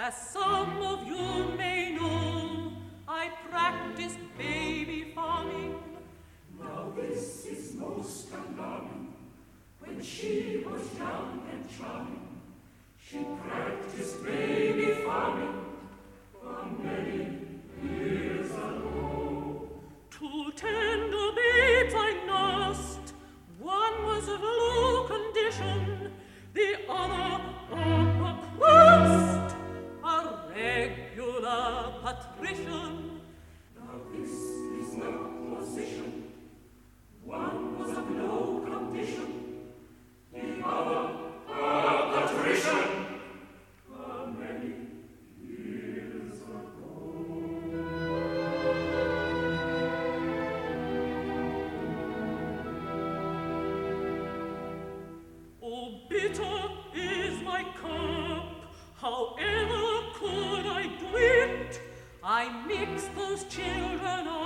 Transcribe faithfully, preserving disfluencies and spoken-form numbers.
As some of you may know, I practiced baby farming. Now this is most alarming. When she was young and charming, she practiced baby farming for many years ago. Two tender babes I nursed. One was of low condition, the other of a crust, a regular patrician. Now this is no position. One was of low condition, the other a patrician. For many years ago. Oh, bitter is my cup. However could I do it? I mixed those children